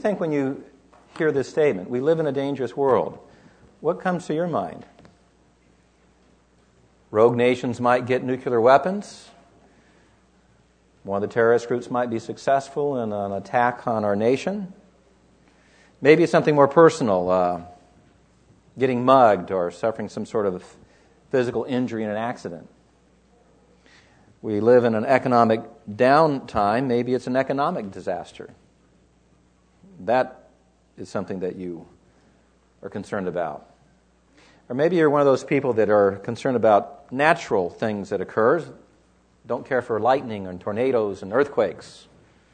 think when you hear this statement, we live in a dangerous world? What comes to your mind? Rogue nations might get nuclear weapons. One of the terrorist groups might be successful in an attack on our nation. Maybe it's something more personal, getting mugged or suffering some sort of physical injury in an accident. We live in an economic downtime. Maybe it's an economic disaster. That is something that you are concerned about. Or maybe you're one of those people that are concerned about natural things that occur, don't care for lightning and tornadoes and earthquakes.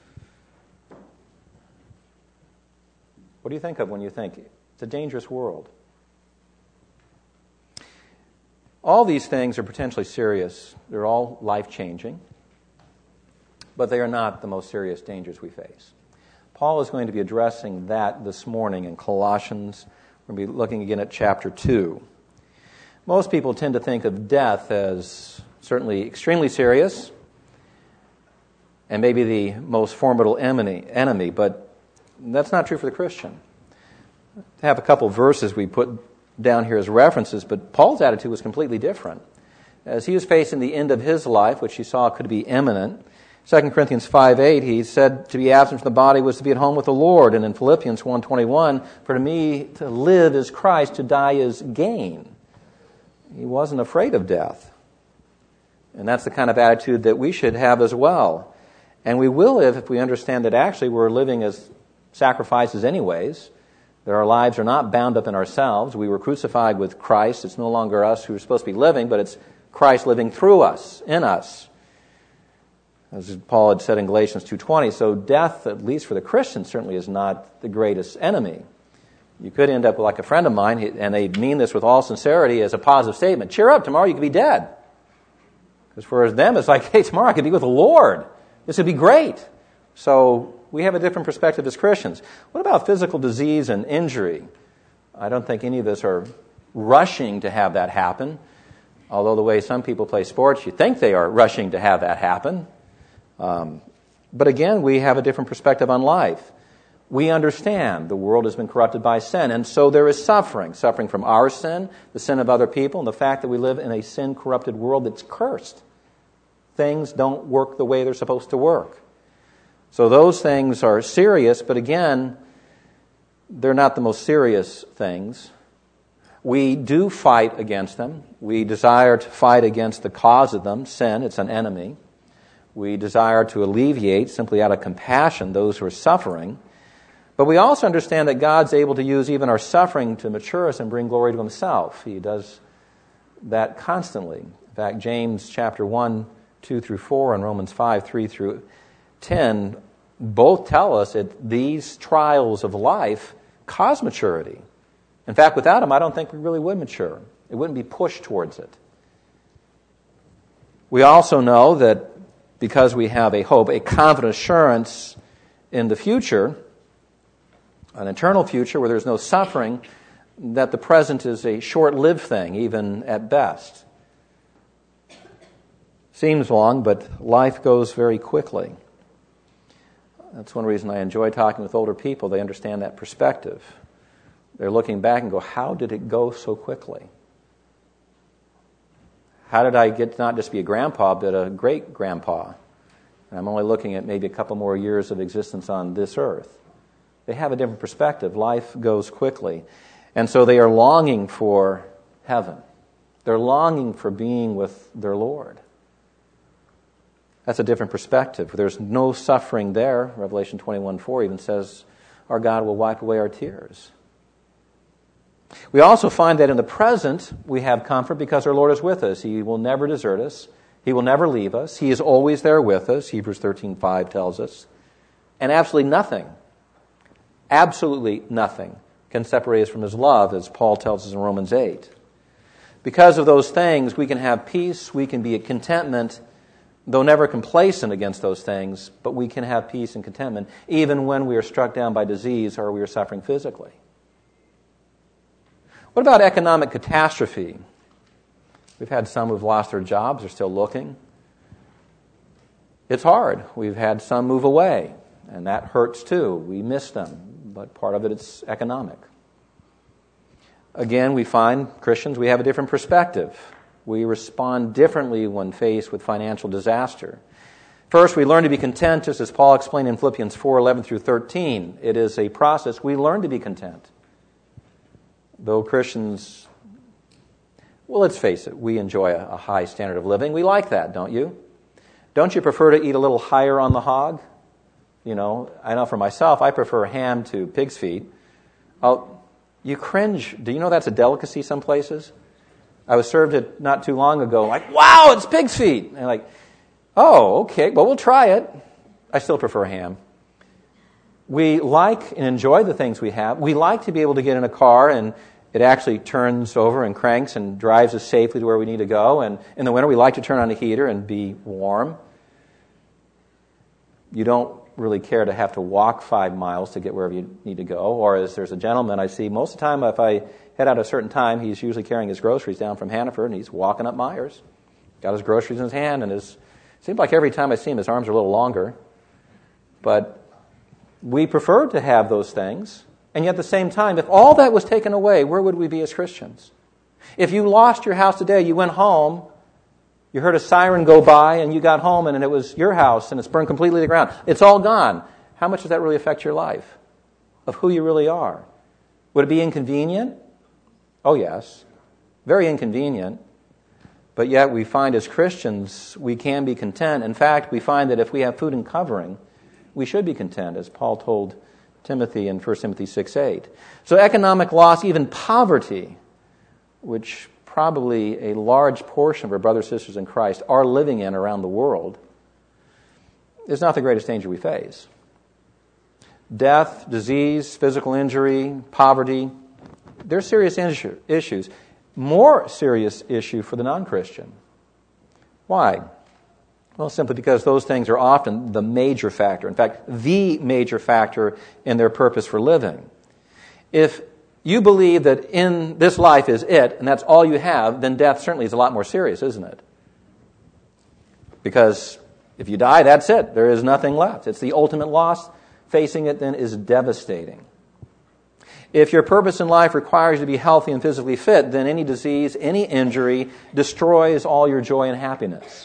What do you think of when you think it's a dangerous world? All these things are potentially serious. They're all life-changing, but they are not the most serious dangers we face. Paul is going to be addressing that this morning in Colossians. We're going to be looking again at chapter 2. Most people tend to think of death as certainly extremely serious and maybe the most formidable enemy, but that's not true for the Christian. I have a couple verses we put down here as references, but Paul's attitude was completely different. As he was facing the end of his life, which he saw could be imminent, 2 Corinthians 5:8, he said to be absent from the body was to be at home with the Lord. And in Philippians 1:21, for to me to live is Christ, to die is gain. He wasn't afraid of death. And that's the kind of attitude that we should have as well. And we will if we understand that actually we're living as sacrifices anyways. That our lives are not bound up in ourselves. We were crucified with Christ. It's no longer us who are supposed to be living, but it's Christ living through us, in us. As Paul had said in Galatians 2:20, so death, at least for the Christian, certainly is not the greatest enemy. You could end up like a friend of mine, and they mean this with all sincerity as a positive statement. Cheer up, tomorrow you could be dead. Because for them, it's like, hey, tomorrow I could be with the Lord. This would be great. So we have a different perspective as Christians. What about physical disease and injury? I don't think any of us are rushing to have that happen. Although the way some people play sports, you think they are rushing to have that happen. But again, we have a different perspective on life. We understand the world has been corrupted by sin, and so there is suffering. Suffering from our sin, the sin of other people, and the fact that we live in a sin-corrupted world that's cursed. Things don't work the way they're supposed to work. So those things are serious, but again, they're not the most serious things. We do fight against them. We desire to fight against the cause of them, sin. It's an enemy. We desire to alleviate, simply out of compassion, those who are suffering. But we also understand that God's able to use even our suffering to mature us and bring glory to Himself. He does that constantly. In fact, James chapter 1, 2 through 4, and Romans 5, 3 through 10 both tell us that these trials of life cause maturity. In fact, without them, I don't think we really would mature. It wouldn't be pushed towards it. We also know that because we have a hope, a confident assurance in the future, an eternal future where there's no suffering, that the present is a short-lived thing, even at best. Seems long, but life goes very quickly. That's one reason I enjoy talking with older people. They understand that perspective. They're looking back and go, how did it go so quickly? How did I get to not just be a grandpa, but a great-grandpa? And I'm only looking at maybe a couple more years of existence on this earth. They have a different perspective. Life goes quickly. And so they are longing for heaven. They're longing for being with their Lord. That's a different perspective. There's no suffering there. Revelation 21:4 even says our God will wipe away our tears. We also find that in the present we have comfort because our Lord is with us. He will never desert us. He will never leave us. He is always there with us, Hebrews 13:5 tells us. And absolutely nothing can separate us from His love, as Paul tells us in Romans 8. Because of those things, we can have peace, we can be at contentment, though never complacent against those things, but we can have peace and contentment even when we are struck down by disease or we are suffering physically. What about economic catastrophe? We've had some who've lost their jobs, they're still looking. It's hard. We've had some move away, and that hurts too. We miss them. but part of it's economic. Again, we find Christians, we have a different perspective. We respond differently when faced with financial disaster. First, we learn to be content, just as Paul explained in Philippians 4:11 through 13. It is a process. We learn to be content. Though Christians, well, let's face it, we enjoy a high standard of living. We like that, don't you? Don't you prefer to eat a little higher on the hog? You know, I know for myself, I prefer ham to pig's feet. You cringe. Do you know that's a delicacy some places? I was served it not too long ago, like, wow, it's pig's feet. And like, oh, okay, well, we'll try it. I still prefer ham. We like and enjoy the things we have. We like to be able to get in a car and it actually turns over and cranks and drives us safely to where we need to go. And in the winter, we like to turn on the heater and be warm. You don't really care to have to walk 5 miles to get wherever you need to go. Or as there's a gentleman I see, most of the time if I head out at a certain time, he's usually carrying his groceries down from Hannaford and he's walking up Myers. Got his groceries in his hand and it seems like every time I see him, his arms are a little longer. But we prefer to have those things. And yet at the same time, if all that was taken away, where would we be as Christians? If you lost your house today, you went home, you heard a siren go by, and you got home, and it was your house, and it's burned completely to the ground. It's all gone. How much does that really affect your life? Of who you really are? Would it be inconvenient? Oh, yes. Very inconvenient. But yet we find as Christians, we can be content. In fact, we find that if we have food and covering, we should be content, as Paul told Timothy in 1 Timothy 6:8. So economic loss, even poverty, which probably a large portion of our brothers and sisters in Christ are living in around the world, is not the greatest danger we face. Death, disease, physical injury, poverty, they're serious issues. More serious issue for the non-Christian. Why? Well, simply because those things are often the major factor. In fact, the major factor in their purpose for living. If you believe that in this life is it, and that's all you have, then death certainly is a lot more serious, isn't it? Because if you die, that's it. There is nothing left. It's the ultimate loss. Facing it then is devastating. If your purpose in life requires you to be healthy and physically fit, then any disease, any injury destroys all your joy and happiness.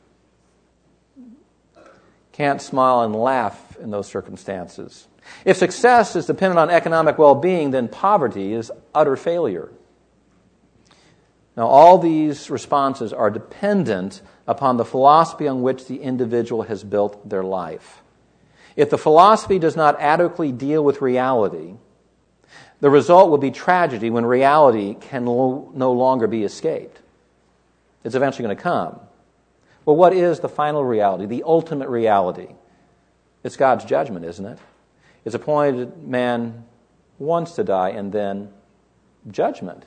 Can't smile and laugh in those circumstances. If success is dependent on economic well-being, then poverty is utter failure. Now, all these responses are dependent upon the philosophy on which the individual has built their life. If the philosophy does not adequately deal with reality, the result will be tragedy when reality can no longer be escaped. It's eventually going to come. Well, what is the final reality, the ultimate reality? It's God's judgment, isn't it? It's appointed man wants to die and then judgment.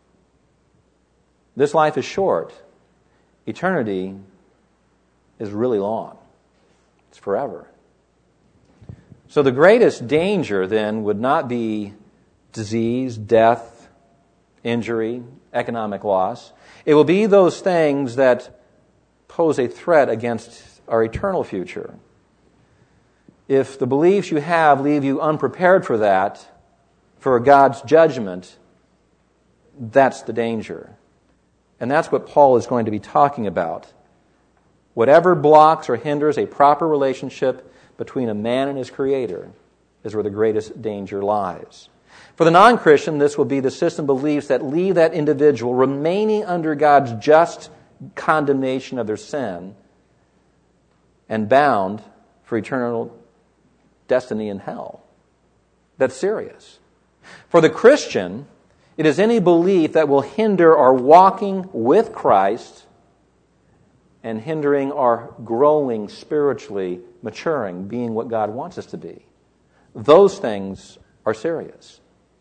This life is short. Eternity is really long. It's forever. So the greatest danger then would not be disease, death, injury, economic loss. It will be those things that pose a threat against our eternal future. If the beliefs you have leave you unprepared for that, for God's judgment, that's the danger. And that's what Paul is going to be talking about. Whatever blocks or hinders a proper relationship between a man and his Creator is where the greatest danger lies. For the non-Christian, this will be the system of beliefs that leave that individual remaining under God's just condemnation of their sin and bound for eternal destiny in hell. That's serious. For the Christian, it is any belief that will hinder our walking with Christ and hindering our growing spiritually, maturing, being what God wants us to be. Those things are serious.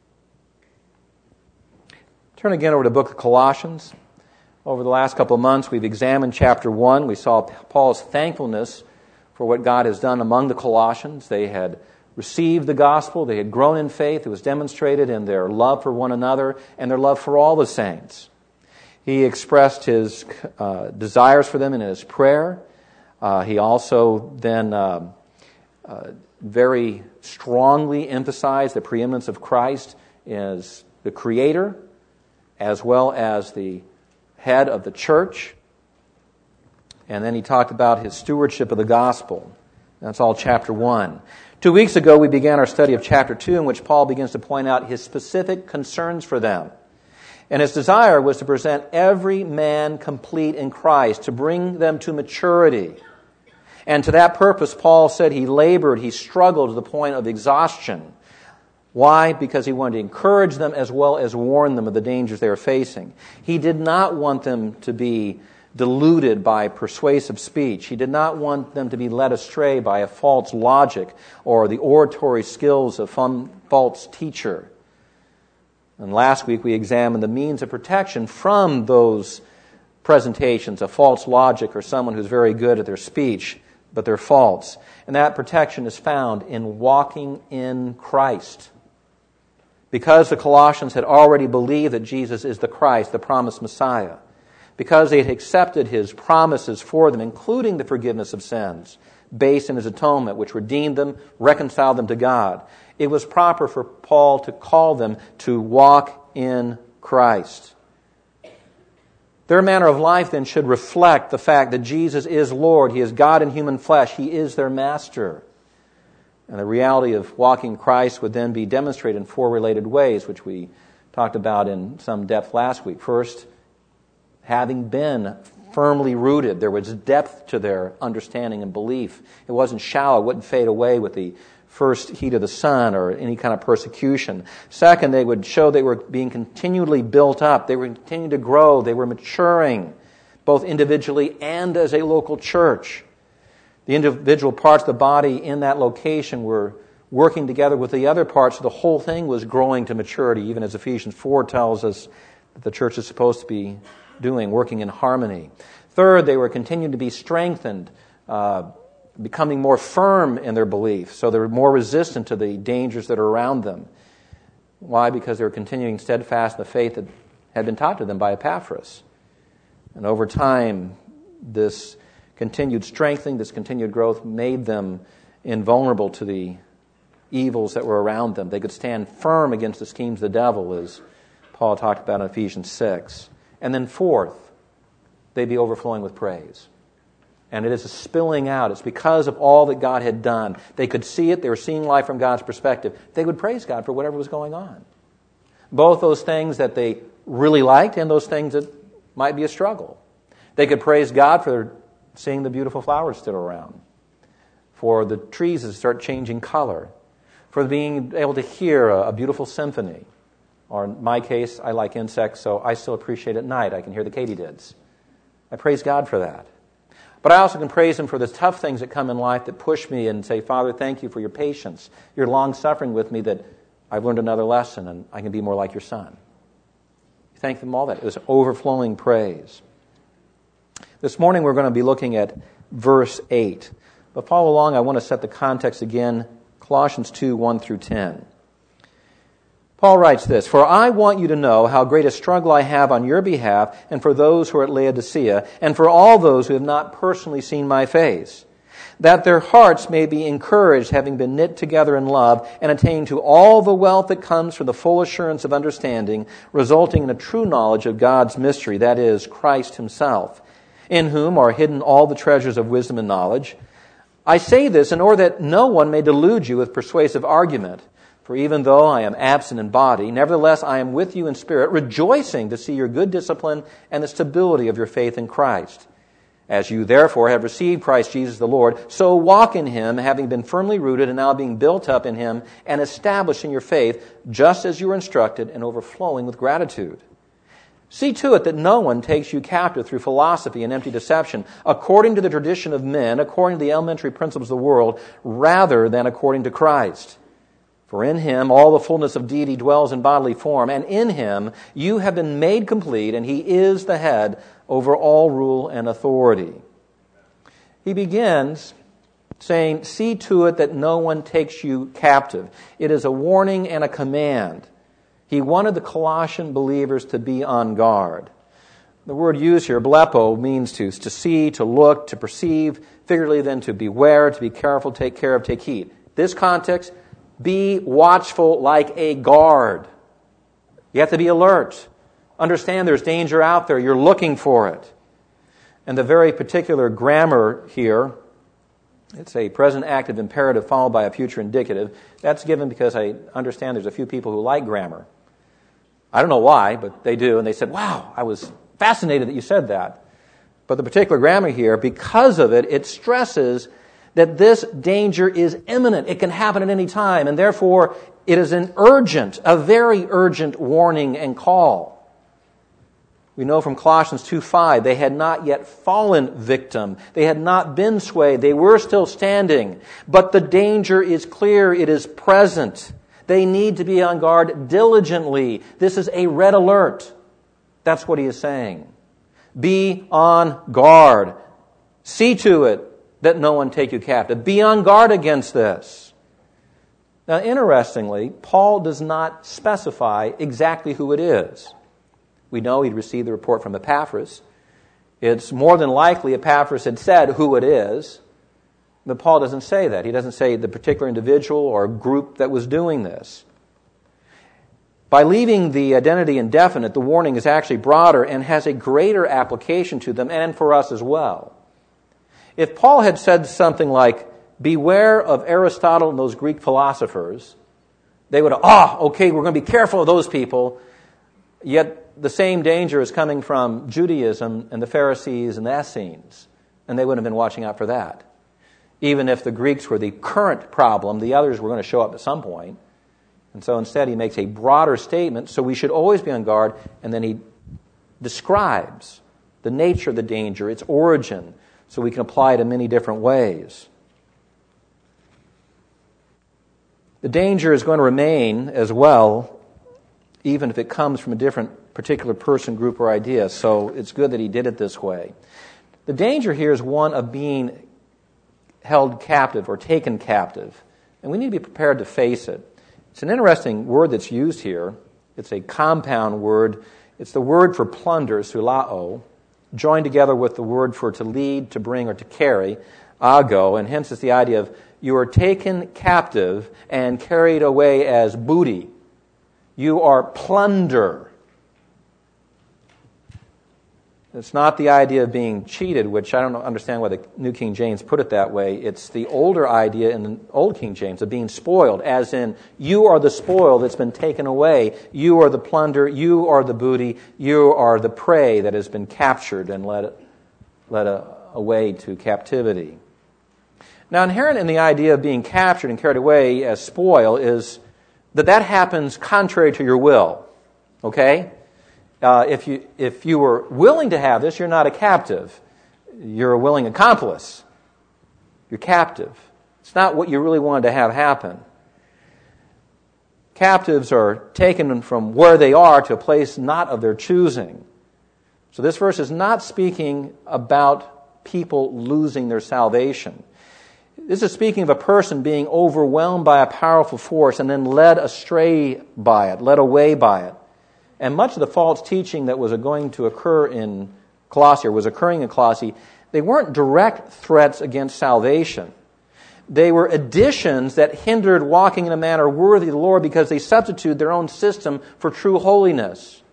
Turn again over to the book of Colossians. Over the last couple of months, we've examined chapter 1. We saw Paul's thankfulness for what God has done among the Colossians. They had received the gospel. They had grown in faith. It was demonstrated in their love for one another and their love for all the saints. He expressed his desires for them in his prayer. He also then very strongly emphasized the preeminence of Christ as the Creator, as well as the head of the church. And then he talked about his stewardship of the gospel. That's all chapter 1. 2 weeks ago, we began our study of chapter 2, in which Paul begins to point out his specific concerns for them. And his desire was to present every man complete in Christ, to bring them to maturity. And to that purpose, Paul said he labored, he struggled to the point of exhaustion. Why? Because he wanted to encourage them as well as warn them of the dangers they were facing. He did not want them to be deluded by persuasive speech. He did not want them to be led astray by a false logic or the oratory skills of some false teacher. And last week we examined the means of protection from those presentations of false logic or someone who's very good at their speech, but they're false. And that protection is found in walking in Christ. Because the Colossians had already believed that Jesus is the Christ, the promised Messiah, because they had accepted His promises for them, including the forgiveness of sins, based in His atonement, which redeemed them, reconciled them to God, it was proper for Paul to call them to walk in Christ. Their manner of life then should reflect the fact that Jesus is Lord. He is God in human flesh. He is their master. And the reality of walking Christ would then be demonstrated in 4 related ways, which we talked about in some depth last week. First, having been firmly rooted, there was depth to their understanding and belief. It wasn't shallow. It wouldn't fade away with the first heat of the sun or any kind of persecution. Second, they would show they were being continually built up. They were continuing to grow. They were maturing, both individually and as a local church. The individual parts of the body in that location were working together with the other parts, so the whole thing was growing to maturity, even as Ephesians 4 tells us that the church is supposed to be doing, working in harmony. Third, they were continuing to be strengthened, becoming more firm in their belief, so they were more resistant to the dangers that are around them. Why? Because they were continuing steadfast in the faith that had been taught to them by Epaphras. And over time, this continued strengthening, this continued growth made them invulnerable to the evils that were around them. They could stand firm against the schemes of the devil, as Paul talked about in Ephesians 6. And then fourth, they'd be overflowing with praise. And it is a spilling out. It's because of all that God had done. They could see it. They were seeing life from God's perspective. They would praise God for whatever was going on. Both those things that they really liked and those things that might be a struggle. They could praise God for seeing the beautiful flowers still around, for the trees that start changing color, for being able to hear a beautiful symphony. Or in my case, I like insects, so I still appreciate at night I can hear the katydids. I praise God for that. But I also can praise Him for the tough things that come in life that push me and say, Father, thank you for your patience, your long-suffering with me, that I've learned another lesson and I can be more like your Son. Thank them all that. It was overflowing praise. This morning we're going to be looking at verse 8. But follow along, I want to set the context again, Colossians 2, 1 through 10. Paul writes this, "For I want you to know how great a struggle I have on your behalf and for those who are at Laodicea and for all those who have not personally seen my face, that their hearts may be encouraged, having been knit together in love, and attain to all the wealth that comes from the full assurance of understanding, resulting in a true knowledge of God's mystery, that is, Christ Himself, in whom are hidden all the treasures of wisdom and knowledge. I say this in order that no one may delude you with persuasive argument. For even though I am absent in body, nevertheless I am with you in spirit, rejoicing to see your good discipline and the stability of your faith in Christ. As you therefore have received Christ Jesus the Lord, so walk in Him, having been firmly rooted and now being built up in Him and established in your faith, just as you were instructed, and overflowing with gratitude. See to it that no one takes you captive through philosophy and empty deception, according to the tradition of men, according to the elementary principles of the world, rather than according to Christ. For in Him all the fullness of deity dwells in bodily form, and in Him you have been made complete, and He is the head over all rule and authority." He begins saying, see to it that no one takes you captive. It is a warning and a command. He wanted the Colossian believers to be on guard. The word used here, blepo, means to see, to look, to perceive, figuratively then to beware, to be careful, take care of, take heed. this context, be watchful like a guard. You have to be alert. Understand there's danger out there. You're looking for it. And the very particular grammar here, it's a present active imperative followed by a future indicative. That's given because I understand there's a few people who like grammar. I don't know why, but they do. And they said, wow, I was fascinated that you said that. But the particular grammar here, because of it, it stresses that this danger is imminent. It can happen at any time. And therefore, it is a very urgent warning and call. We know from Colossians 2:5, they had not yet fallen victim. They had not been swayed. They were still standing. But the danger is clear. It is present. They need to be on guard diligently. This is a red alert. That's what he is saying. Be on guard. See to it that no one take you captive. Be on guard against this. Now, interestingly, Paul does not specify exactly who it is. We know he'd received the report from Epaphras. It's more than likely Epaphras had said who it is, but Paul doesn't say that. He doesn't say the particular individual or group that was doing this. By leaving the identity indefinite, the warning is actually broader and has a greater application to them and for us as well. If Paul had said something like, beware of Aristotle and those Greek philosophers, they would have, okay, we're going to be careful of those people. Yet the same danger is coming from Judaism and the Pharisees and the Essenes, and they wouldn't have been watching out for that. Even if the Greeks were the current problem, the others were going to show up at some point. And so instead he makes a broader statement, so we should always be on guard, and then he describes the nature of the danger, its origin, so we can apply it in many different ways. The danger is going to remain as well, even if it comes from a different particular person, group, or idea. So it's good that he did it this way. The danger here is one of being held captive or taken captive. And we need to be prepared to face it. It's an interesting word that's used here. It's a compound word. It's the word for plunder, sulao, joined together with the word for to lead, to bring, or to carry, ago. And hence it's the idea of you are taken captive and carried away as booty. You are plunder. It's not the idea of being cheated, which I don't understand why the New King James put it that way. It's the older idea in the Old King James of being spoiled, as in, you are the spoil that's been taken away. You are the plunder. You are the booty. You are the prey that has been captured and led away to captivity. Now, inherent in the idea of being captured and carried away as spoil is that happens contrary to your will. Okay? If you were willing to have this, you're not a captive. You're a willing accomplice. You're captive. It's not what you really wanted to have happen. Captives are taken from where they are to a place not of their choosing. So this verse is not speaking about people losing their salvation. This is speaking of a person being overwhelmed by a powerful force and then led astray by it, led away by it. And much of the false teaching that was going to occur in Colossae, or was occurring in Colossae, they weren't direct threats against salvation. They were additions that hindered walking in a manner worthy of the Lord because they substituted their own system for true holiness.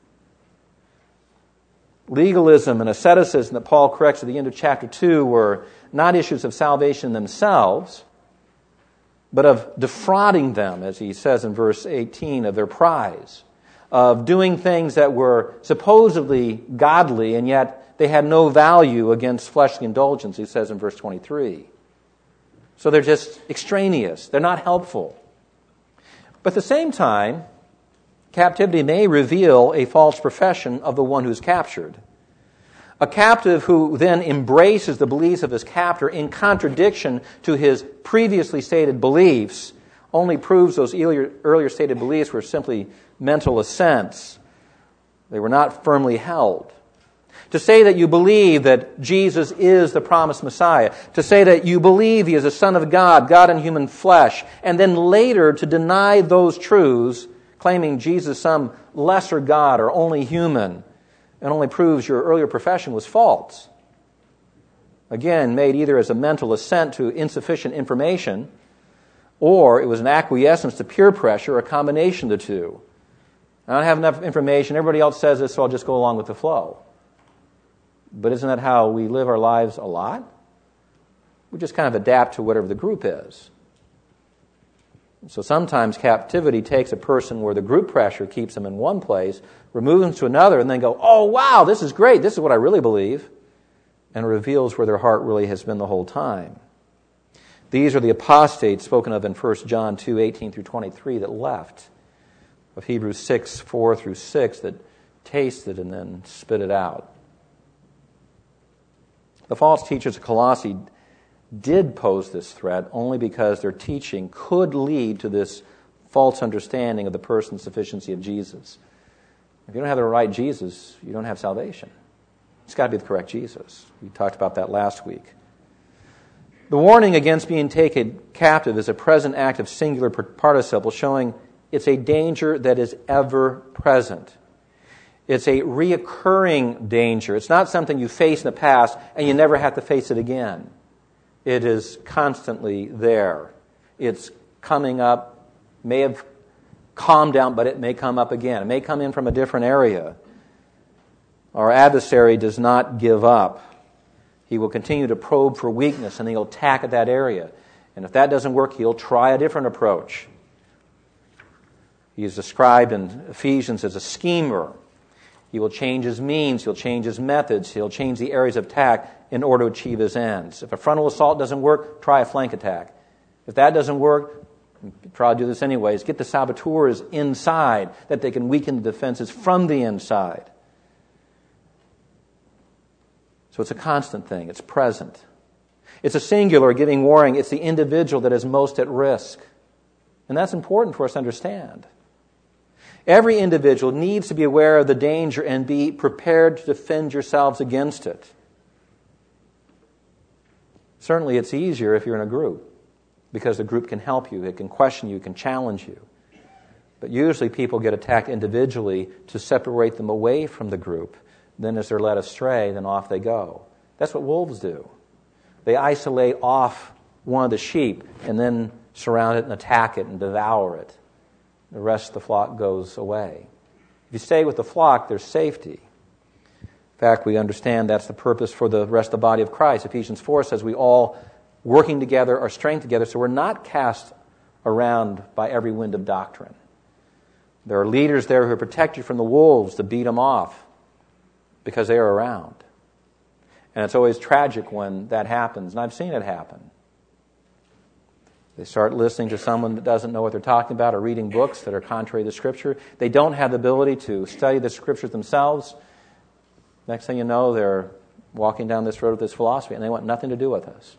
Legalism and asceticism that Paul corrects at the end of chapter 2 were not issues of salvation themselves, but of defrauding them, as he says in verse 18, of their prize, of doing things that were supposedly godly, and yet they had no value against fleshly indulgence, he says in verse 23. So they're just extraneous. They're not helpful. But at the same time, captivity may reveal a false profession of the one who's captured. A captive who then embraces the beliefs of his captor in contradiction to his previously stated beliefs only proves those earlier stated beliefs were simply mental assents. They were not firmly held. To say that you believe that Jesus is the promised Messiah, to say that you believe He is the Son of God, God in human flesh, and then later to deny those truths, claiming Jesus some lesser God or only human, it only proves your earlier profession was false. Again, made either as a mental assent to insufficient information, or it was an acquiescence to peer pressure, or a combination of the two. I don't have enough information. Everybody else says this, so I'll just go along with the flow. But isn't that how we live our lives a lot? We just kind of adapt to whatever the group is. So sometimes captivity takes a person where the group pressure keeps them in one place, removes them to another, and then go, oh, wow, this is great. This is what I really believe. And reveals where their heart really has been the whole time. These are the apostates spoken of in 1 John 2, 18 through 23 that left. Of Hebrews 6, 4 through 6 that tasted and then spit it out. The false teachers of Colossae did pose this threat only because their teaching could lead to this false understanding of the person and sufficiency of Jesus. If you don't have the right Jesus, you don't have salvation. It's got to be the correct Jesus. We talked about that last week. The warning against being taken captive is a present active singular participle showing it's a danger that is ever present. It's a reoccurring danger. It's not something you face in the past and you never have to face it again. It is constantly there. It's coming up, may have calmed down, but it may come up again. It may come in from a different area. Our adversary does not give up. He will continue to probe for weakness and he'll attack at that area. And if that doesn't work, he'll try a different approach. He is described in Ephesians as a schemer. He will change his means, he'll change his methods, he'll change the areas of attack in order to achieve his ends. If a frontal assault doesn't work, try a flank attack. If that doesn't work, try to do this anyways. Get the saboteurs inside that they can weaken the defenses from the inside. So it's a constant thing. It's present. It's a singular giving warning. It's the individual that is most at risk. And that's important for us to understand. Every individual needs to be aware of the danger and be prepared to defend yourselves against it. Certainly it's easier if you're in a group because the group can help you, it can question you, it can challenge you. But usually people get attacked individually to separate them away from the group. Then as they're led astray, then off they go. That's what wolves do. They isolate off one of the sheep and then surround it and attack it and devour it. The rest of the flock goes away. If you stay with the flock, there's safety. In fact, we understand that's the purpose for the rest of the body of Christ. Ephesians 4 says we all working together are strengthened together, so we're not cast around by every wind of doctrine. There are leaders there who protect you from the wolves to beat them off because they are around. And it's always tragic when that happens, and I've seen it happen. They start listening to someone that doesn't know what they're talking about or reading books that are contrary to Scripture. They don't have the ability to study the Scriptures themselves. Next thing you know, they're walking down this road with this philosophy, and they want nothing to do with us.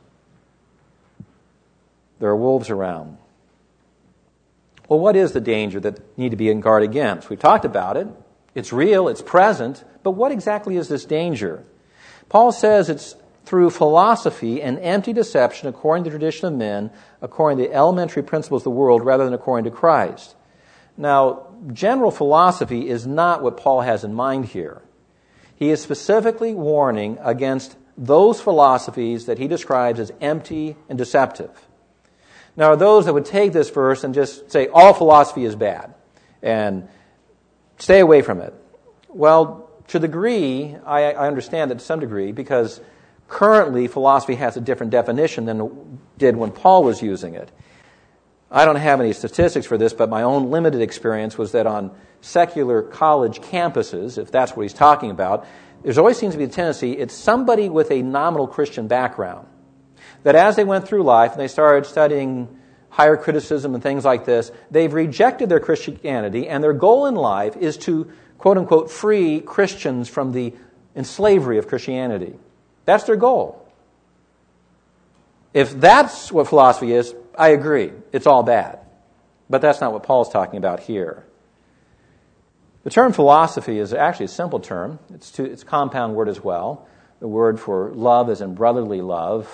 There are wolves around. Well, what is the danger that need to be on guard against? We've talked about it. It's real, it's present, but what exactly is this danger? Paul says it's through philosophy and empty deception according to the tradition of men, according to the elementary principles of the world, rather than according to Christ. Now, general philosophy is not what Paul has in mind here. He is specifically warning against those philosophies that he describes as empty and deceptive. Now, are those that would take this verse and just say all philosophy is bad and stay away from it? Well, to the degree, I understand that to some degree, because currently philosophy has a different definition than it did when Paul was using it. I don't have any statistics for this, but my own limited experience was that on secular college campuses, if that's what he's talking about, there always seems to be a tendency, it's somebody with a nominal Christian background, that as they went through life and they started studying higher criticism and things like this, they've rejected their Christianity, and their goal in life is to, quote-unquote, free Christians from the slavery of Christianity. That's their goal. If that's what philosophy is, I agree. It's all bad. But that's not what Paul's talking about here. The term philosophy is actually a simple term. It's a compound word as well. The word for love is in brotherly love,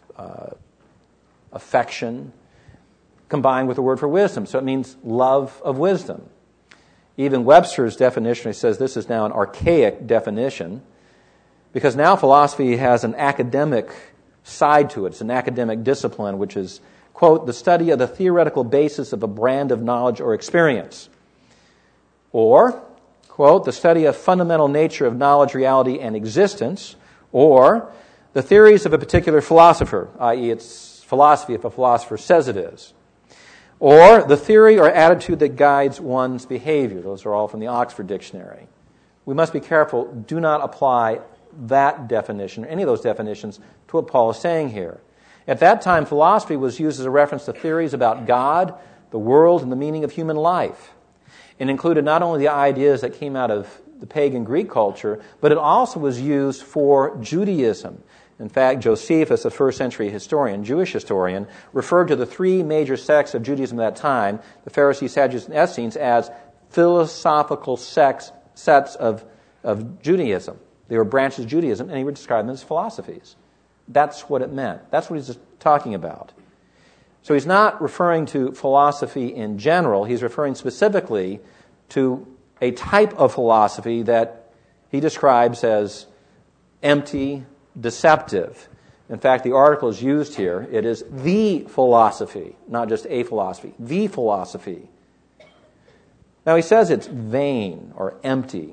affection, combined with the word for wisdom. So it means love of wisdom. Even Webster's definition says this is now an archaic definition, because now philosophy has an academic side to it. It's an academic discipline which is quote, the study of the theoretical basis of a brand of knowledge or experience. Or, quote, the study of fundamental nature of knowledge, reality, and existence. Or, the theories of a particular philosopher, i.e. it's philosophy if a philosopher says it is. Or, the theory or attitude that guides one's behavior. Those are all from the Oxford Dictionary. We must be careful. Do not apply that definition, or any of those definitions, to what Paul is saying here. At that time, philosophy was used as a reference to theories about God, the world, and the meaning of human life. It included not only the ideas that came out of the pagan Greek culture, but it also was used for Judaism. In fact, Josephus, a first-century historian, Jewish historian, referred to the three major sects of Judaism at that time, the Pharisees, Sadducees, and Essenes, as philosophical sets of Judaism. They were branches of Judaism, and he would describe them as philosophies. That's what it meant. That's what he's talking about. So he's not referring to philosophy in general. He's referring specifically to a type of philosophy that he describes as empty, deceptive. In fact, the article is used here. It is the philosophy, not just a philosophy. The philosophy. Now he says it's vain or empty.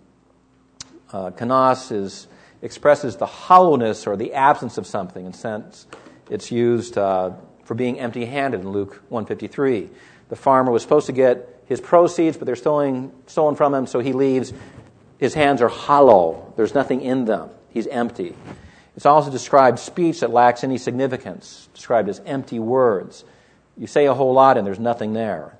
Kanos expresses the hollowness or the absence of something. In a sense, it's used for being empty-handed in Luke 1:53. The farmer was supposed to get his proceeds, but they're stolen from him, so he leaves. His hands are hollow. There's nothing in them. He's empty. It's also described speech that lacks any significance, described as empty words. You say a whole lot and there's nothing there.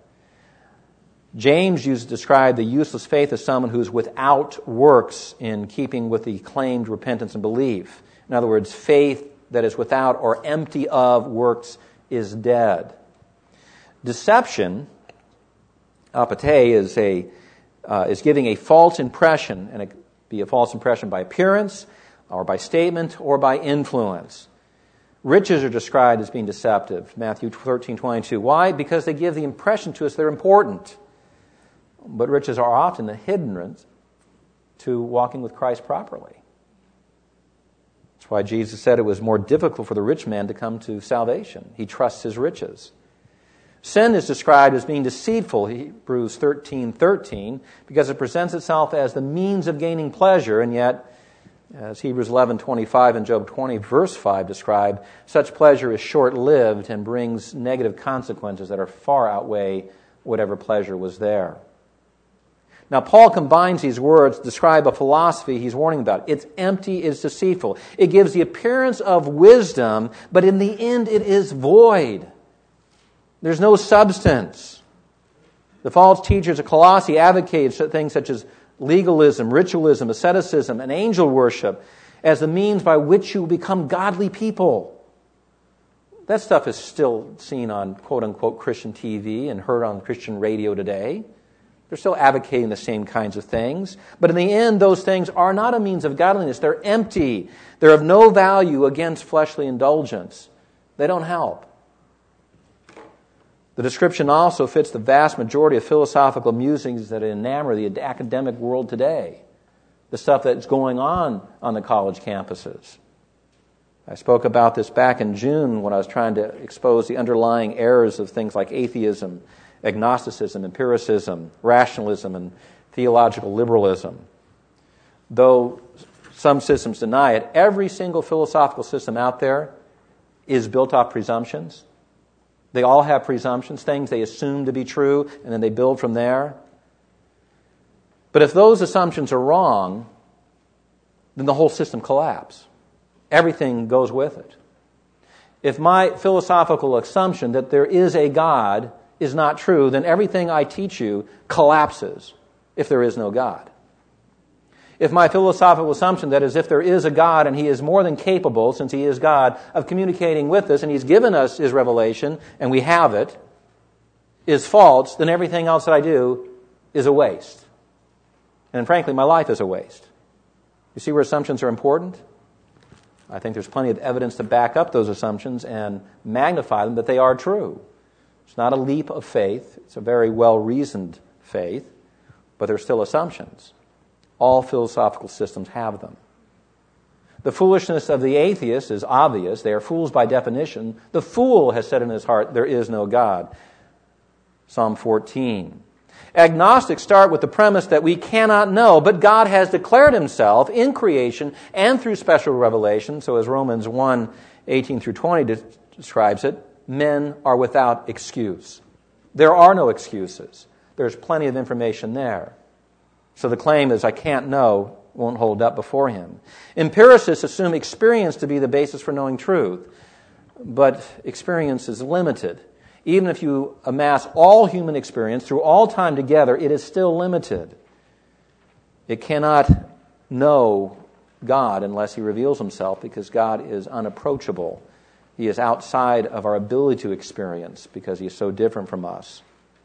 James used to describe the useless faith as someone who's without works in keeping with the claimed repentance and belief. In other words, faith that is without or empty of works is dead. Deception, apate, is giving a false impression, and it could be a false impression by appearance, or by statement, or by influence. Riches are described as being deceptive. Matthew 13:22. Why? Because they give the impression to us they're important. But riches are often the hindrance to walking with Christ properly. That's why Jesus said it was more difficult for the rich man to come to salvation. He trusts his riches. Sin is described as being deceitful, Hebrews 13:13, because it presents itself as the means of gaining pleasure, and yet, as Hebrews 11:25 and Job 20 verse 5 describe, such pleasure is short-lived and brings negative consequences that are far outweigh whatever pleasure was there. Now, Paul combines these words to describe a philosophy he's warning about. It's empty, it's deceitful. It gives the appearance of wisdom, but in the end it is void. There's no substance. The false teachers of Colossae advocate things such as legalism, ritualism, asceticism, and angel worship as the means by which you become godly people. That stuff is still seen on quote-unquote Christian TV and heard on Christian radio today. They're still advocating the same kinds of things. But in the end, those things are not a means of godliness. They're empty. They're of no value against fleshly indulgence. They don't help. The description also fits the vast majority of philosophical musings that enamor the academic world today. The stuff that's going on the college campuses. I spoke about this back in June when I was trying to expose the underlying errors of things like atheism, agnosticism, empiricism, rationalism, and theological liberalism. Though some systems deny it, every single philosophical system out there is built off presumptions. They all have presumptions, things they assume to be true, and then they build from there. But if those assumptions are wrong, then the whole system collapses. Everything goes with it. If my philosophical assumption that there is a God is not true, then everything I teach you collapses if there is no God. If my philosophical assumption that is if there is a God and He is more than capable, since He is God, of communicating with us and He's given us His revelation and we have it, is false, then everything else that I do is a waste. And frankly, my life is a waste. You see where assumptions are important? I think there's plenty of evidence to back up those assumptions and magnify them that they are true. It's not a leap of faith. It's a very well-reasoned faith, but they're still assumptions. All philosophical systems have them. The foolishness of the atheist is obvious. They are fools by definition. The fool has said in his heart, there is no God. Psalm 14. Agnostics start with the premise that we cannot know, but God has declared himself in creation and through special revelation. So as Romans 1:18 through 20 describes it, men are without excuse. There are no excuses. There's plenty of information there. So the claim is, I can't know, won't hold up before him. Empiricists assume experience to be the basis for knowing truth, but experience is limited. Even if you amass all human experience through all time together, it is still limited. It cannot know God unless he reveals himself, because God is unapproachable. He is outside of our ability to experience because he is so different from us.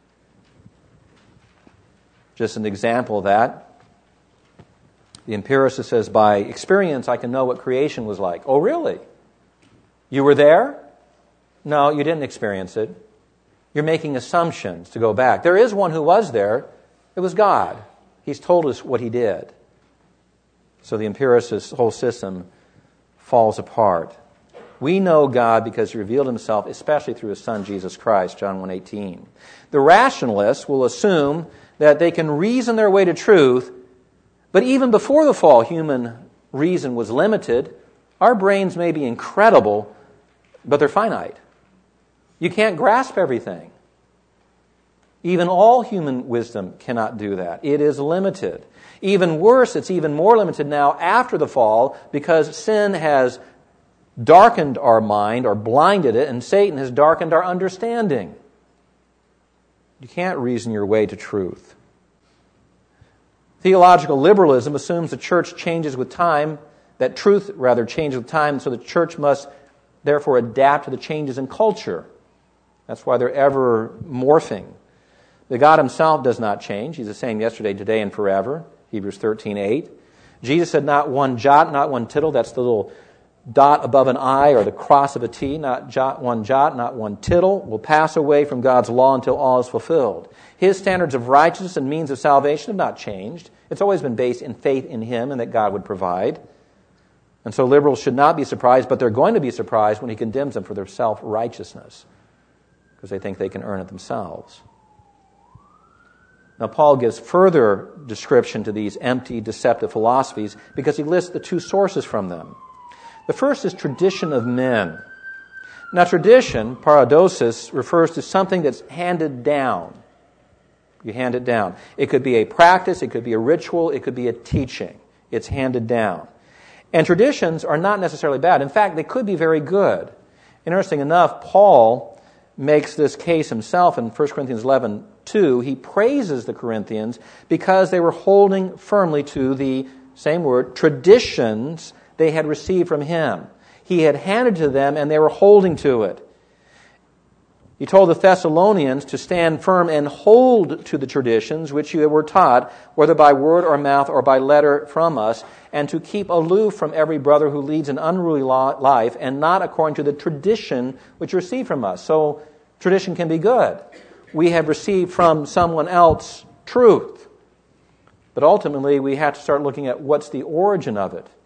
Just an example of that. The empiricist says, by experience, I can know what creation was like. Oh, really? You were there? No, you didn't experience it. You're making assumptions to go back. There is one who was there. It was God. He's told us what he did. So the empiricist's whole system falls apart. We know God because he revealed himself, especially through his Son, Jesus Christ, John 1:18. The rationalists will assume that they can reason their way to truth, but even before the fall, human reason was limited. Our brains may be incredible, but they're finite. You can't grasp everything. Even all human wisdom cannot do that. It is limited. Even worse, it's even more limited now after the fall, because sin has darkened our mind or blinded it, and Satan has darkened our understanding. You can't reason your way to truth. Theological liberalism assumes the church changes with time, that truth rather changes with time, so the church must therefore adapt to the changes in culture. That's why they're ever morphing. The God himself does not change. He's the same yesterday, today, and forever. Hebrews 13:8. Jesus said, not one jot, not one tittle. That's the little dot above an I or the cross of a T. Not one jot, not one tittle will pass away from God's law until all is fulfilled. His standards of righteousness and means of salvation have not changed. It's always been based in faith in him and that God would provide. And so liberals should not be surprised, but they're going to be surprised when he condemns them for their self-righteousness, because they think they can earn it themselves. Now, Paul gives further description to these empty, deceptive philosophies because he lists the two sources from them. The first is tradition of men. Now, tradition, paradosis, refers to something that's handed down. You hand it down. It could be a practice, it could be a ritual, it could be a teaching. It's handed down. And traditions are not necessarily bad. In fact, they could be very good. Interesting enough, Paul makes this case himself in 1 Corinthians 11:2. He praises the Corinthians because they were holding firmly to the same word, traditions they had received from him. He had handed to them and they were holding to it. He told the Thessalonians to stand firm and hold to the traditions which you were taught, whether by word or mouth or by letter from us, and to keep aloof from every brother who leads an unruly life and not according to the tradition which you received from us. So tradition can be good. We have received from someone else truth. But ultimately, we have to start looking at what's the origin of it.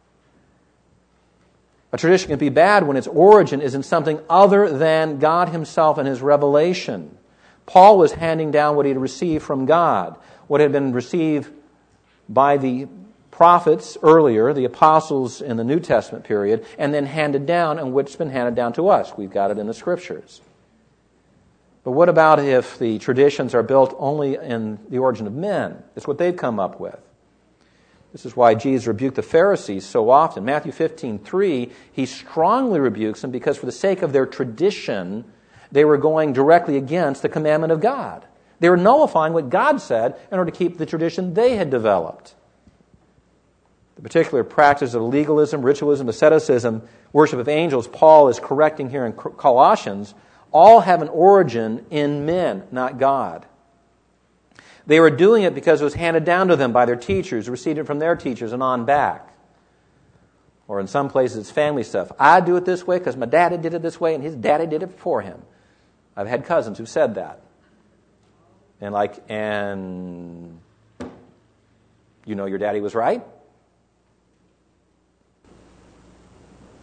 A tradition can be bad when its origin is in something other than God himself and his revelation. Paul was handing down what he had received from God, what had been received by the prophets earlier, the apostles in the New Testament period, and then handed down, and which has been handed down to us. We've got it in the Scriptures. But what about if the traditions are built only in the origin of men? It's what they've come up with. This is why Jesus rebuked the Pharisees so often. Matthew 15:3, he strongly rebukes them because for the sake of their tradition, they were going directly against the commandment of God. They were nullifying what God said in order to keep the tradition they had developed. The particular practice of legalism, ritualism, asceticism, worship of angels, Paul is correcting here in Colossians, all have an origin in men, not God. They were doing it because it was handed down to them by their teachers, received it from their teachers, and on back. Or in some places, it's family stuff. I do it this way because my daddy did it this way, and his daddy did it before him. I've had cousins who said that. And you know your daddy was right?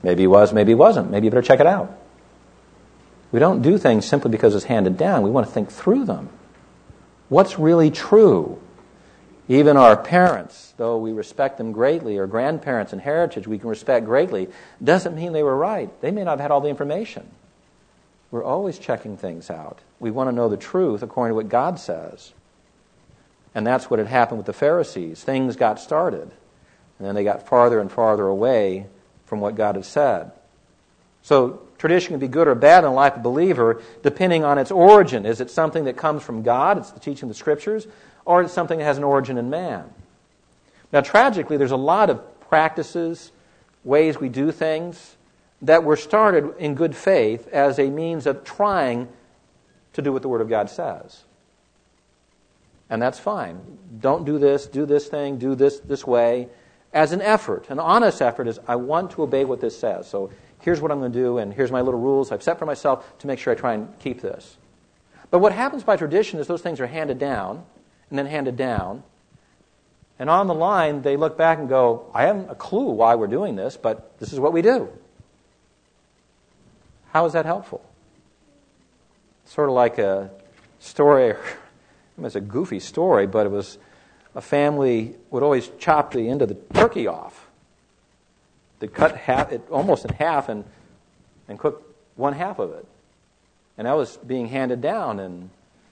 Maybe he was, maybe he wasn't. Maybe you better check it out. We don't do things simply because it's handed down. We want to think through them. What's really true? Even our parents, though we respect them greatly, or grandparents and heritage we can respect greatly, doesn't mean they were right. They may not have had all the information. We're always checking things out. We want to know the truth according to what God says. And that's what had happened with the Pharisees. Things got started, and then they got farther and farther away from what God had said. So tradition can be good or bad in the life of a believer depending on its origin. Is it something that comes from God, it's the teaching of the Scriptures, or is it something that has an origin in man? Now, tragically, there's a lot of practices, ways we do things, that were started in good faith as a means of trying to do what the Word of God says. And that's fine. Don't do this thing, do this way, as an effort. An honest effort is, I want to obey what this says. So here's what I'm going to do, and here's my little rules I've set for myself to make sure I try and keep this. But what happens by tradition is those things are handed down, and then handed down. And on the line, they look back and go, I haven't a clue why we're doing this, but this is what we do. How is that helpful? Sort of like a story, it's a goofy story, but it was a family would always chop the end of the turkey off. They'd cut it almost in half and cook one half of it. And that was being handed down, and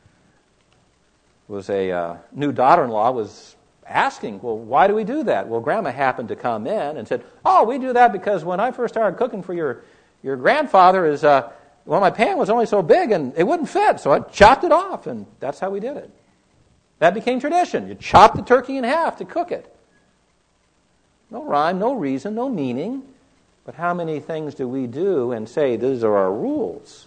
was a new daughter-in-law was asking, well, why do we do that? Well, Grandma happened to come in and said, oh, we do that because when I first started cooking for your grandfather, my pan was only so big and it wouldn't fit, so I chopped it off, and that's how we did it. That became tradition. You chop the turkey in half to cook it. No rhyme, no reason, no meaning. But how many things do we do and say, these are our rules?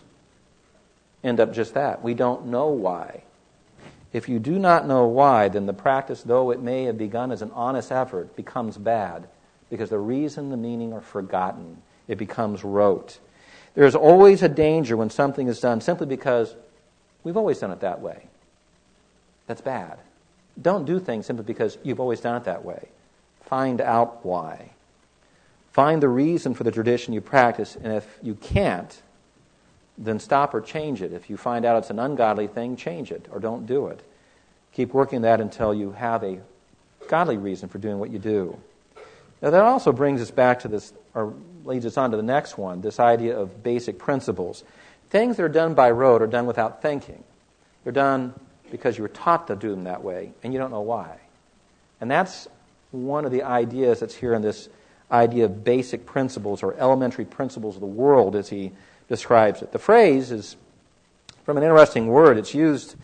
End up just that. We don't know why. If you do not know why, then the practice, though it may have begun as an honest effort, becomes bad. Because the reason, the meaning are forgotten. It becomes rote. There is always a danger when something is done simply because we've always done it that way. That's bad. Don't do things simply because you've always done it that way. Find out why. Find the reason for the tradition you practice, and if you can't, then stop or change it. If you find out it's an ungodly thing, change it or don't do it. Keep working that until you have a godly reason for doing what you do. Now that also brings us back to this, or leads us on to the next one, this idea of basic principles. Things that are done by rote are done without thinking. They're done because you were taught to do them that way, and you don't know why. And that's one of the ideas that's here in this idea of basic principles or elementary principles of the world as he describes it. The phrase is from an interesting word. It's used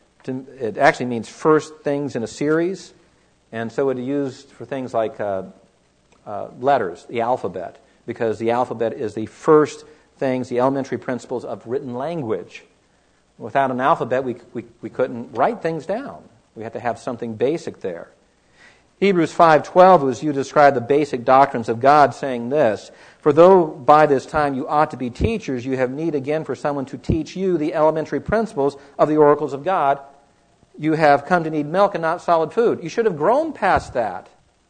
it actually means first things in a series, and so it is used for things like letters, the alphabet, because the alphabet is the first things, the elementary principles of written language. Without an alphabet, we couldn't write things down. We had to have something basic there. Hebrews 5:12 was you describe the basic doctrines of God, saying this, for though by this time you ought to be teachers, you have need again for someone to teach you the elementary principles of the oracles of God. You have come to need milk and not solid food. You should have grown past that.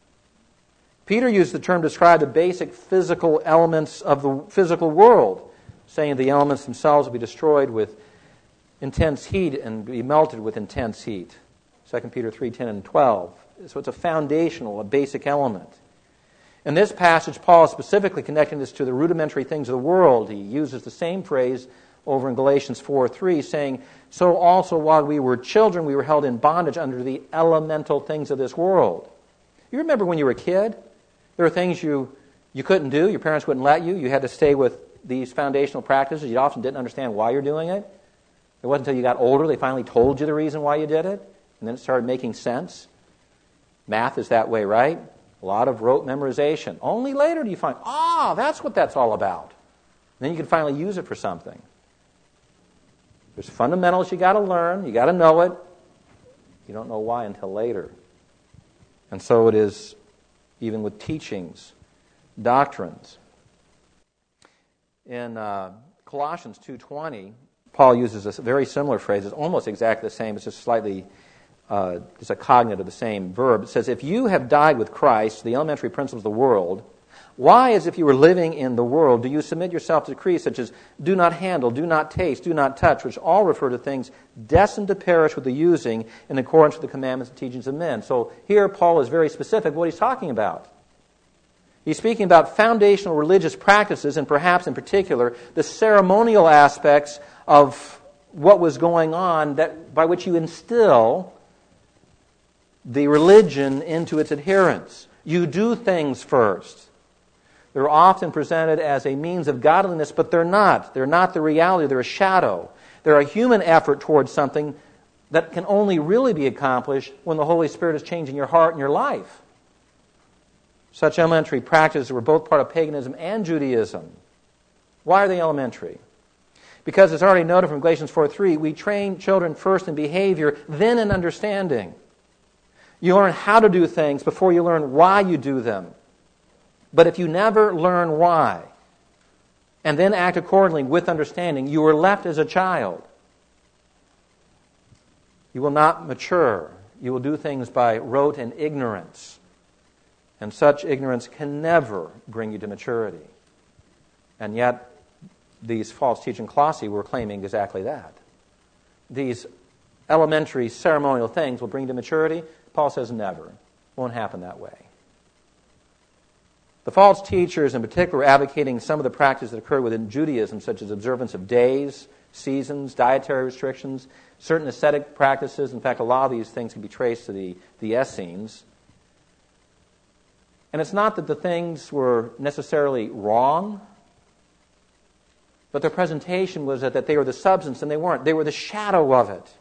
Peter used the term to describe the basic physical elements of the physical world, saying the elements themselves will be destroyed with intense heat and be melted with intense heat. 2 Peter 3:10 and 12. So it's a foundational, a basic element. In this passage, Paul is specifically connecting this to the rudimentary things of the world. He uses the same phrase over in Galatians 4:3, saying, so also while we were children, we were held in bondage under the elemental things of this world. You remember when you were a kid? There were things you couldn't do. Your parents wouldn't let you. You had to stay with these foundational practices. You often didn't understand why you're doing it. It wasn't until you got older they finally told you the reason why you did it, and then it started making sense. Math is that way, right? A lot of rote memorization. Only later do you find, that's what that's all about. And then you can finally use it for something. There's fundamentals you got to learn. You got to know it. You don't know why until later. And so it is even with teachings, doctrines. In Colossians 2:20, Paul uses a very similar phrase. It's almost exactly the same. It's just slightly, it's a cognate of the same verb. It says, if you have died with Christ, the elementary principles of the world, Why, as if you were living in the world, do you submit yourself to decrees such as do not handle, do not taste, do not touch, which all refer to things destined to perish with the using in accordance with the commandments and teachings of men? So here Paul is very specific what he's talking about. He's speaking about foundational religious practices, and perhaps in particular the ceremonial aspects of what was going on by which you instill the religion into its adherents. You do things first. They're often presented as a means of godliness, but they're not. They're not the reality. They're a shadow. They're a human effort towards something that can only really be accomplished when the Holy Spirit is changing your heart and your life. Such elementary practices were both part of paganism and Judaism. Why are they elementary? Because it's already noted from Galatians 4:3, we train children first in behavior, then in understanding. You learn how to do things before you learn why you do them. But if you never learn why, and then act accordingly with understanding, you are left as a child. You will not mature. You will do things by rote and ignorance. And such ignorance can never bring you to maturity. And yet, these false teachers in Colossae were claiming exactly that. These elementary ceremonial things will bring you to maturity. Paul says never. Won't happen that way. The false teachers in particular were advocating some of the practices that occurred within Judaism, such as observance of days, seasons, dietary restrictions, certain ascetic practices. In fact, a lot of these things can be traced to the Essenes. And it's not that the things were necessarily wrong, but their presentation was that they were the substance, and they weren't. They were the shadow of it.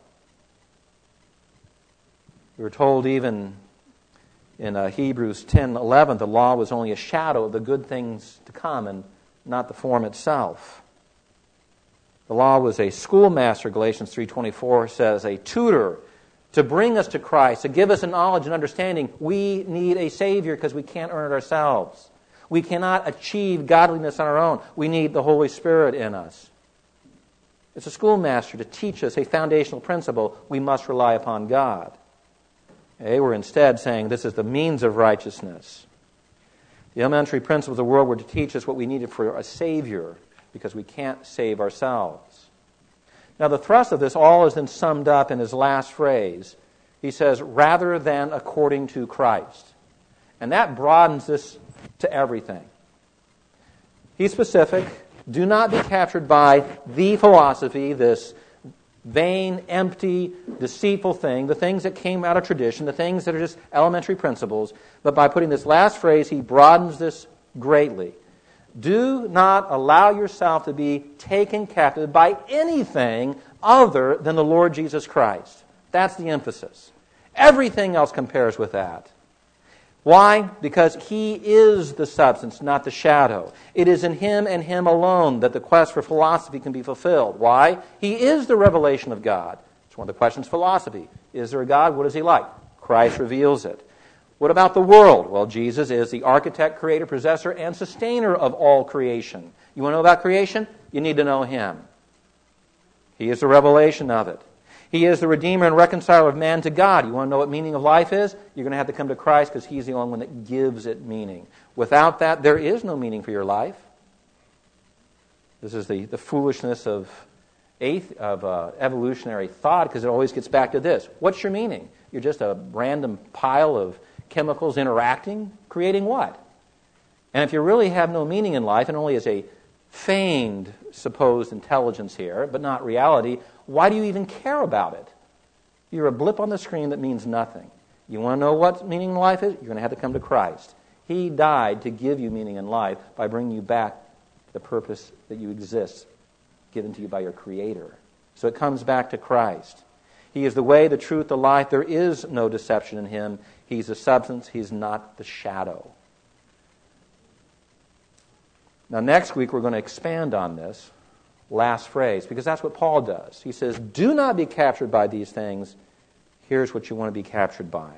We were told even in Hebrews 10:11, the law was only a shadow of the good things to come and not the form itself. The law was a schoolmaster, Galatians 3:24 says, a tutor to bring us to Christ, to give us a knowledge and understanding. We need a Savior because we can't earn it ourselves. We cannot achieve godliness on our own. We need the Holy Spirit in us. It's a schoolmaster to teach us a foundational principle. We must rely upon God. They were instead saying this is the means of righteousness. The elementary principles of the world were to teach us what we needed for a Savior because we can't save ourselves. Now the thrust of this all is then summed up in his last phrase. He says, rather than according to Christ. And that broadens this to everything. He's specific. Do not be captured by the philosophy, this vain, empty, deceitful thing, the things that came out of tradition, the things that are just elementary principles. But by putting this last phrase, he broadens this greatly. Do not allow yourself to be taken captive by anything other than the Lord Jesus Christ. That's the emphasis. Everything else compares with that. Why? Because He is the substance, not the shadow. It is in Him and Him alone that the quest for philosophy can be fulfilled. Why? He is the revelation of God. It's one of the questions of philosophy. Is there a God? What is He like? Christ reveals it. What about the world? Well, Jesus is the architect, creator, possessor, and sustainer of all creation. You want to know about creation? You need to know Him. He is the revelation of it. He is the Redeemer and reconciler of man to God. You want to know what meaning of life is? You're going to have to come to Christ because He's the only one that gives it meaning. Without that, there is no meaning for your life. This is the foolishness of evolutionary thought because it always gets back to this. What's your meaning? You're just a random pile of chemicals interacting, creating what? And if you really have no meaning in life and only as a feigned supposed intelligence here, but not reality, why do you even care about it? You're a blip on the screen that means nothing. You want to know what meaning in life is? You're going to have to come to Christ. He died to give you meaning in life by bringing you back to the purpose that you exist, given to you by your Creator. So it comes back to Christ. He is the way, the truth, the life. There is no deception in Him. He's the substance. He's not the shadow. Now, next week, we're going to expand on this last phrase, because that's what Paul does. He says, do not be captured by these things. Here's what you want to be captured by.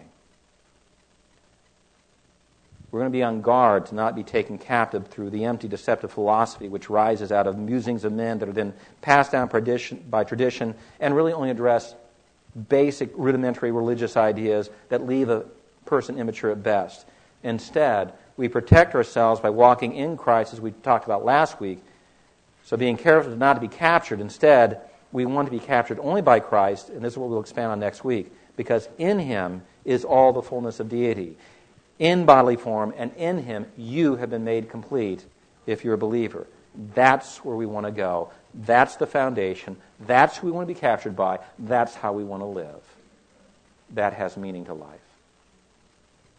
We're going to be on guard to not be taken captive through the empty, deceptive philosophy which rises out of musings of men that are then passed down by tradition and really only address basic, rudimentary religious ideas that leave a person immature at best. Instead, We protect ourselves by walking in Christ, as we talked about last week. So being careful not to be captured. Instead, we want to be captured only by Christ, and this is what we'll expand on next week, because in Him is all the fullness of deity. In bodily form, and in Him you have been made complete if you're a believer. That's where we want to go. That's the foundation. That's who we want to be captured by. That's how we want to live. That has meaning to life.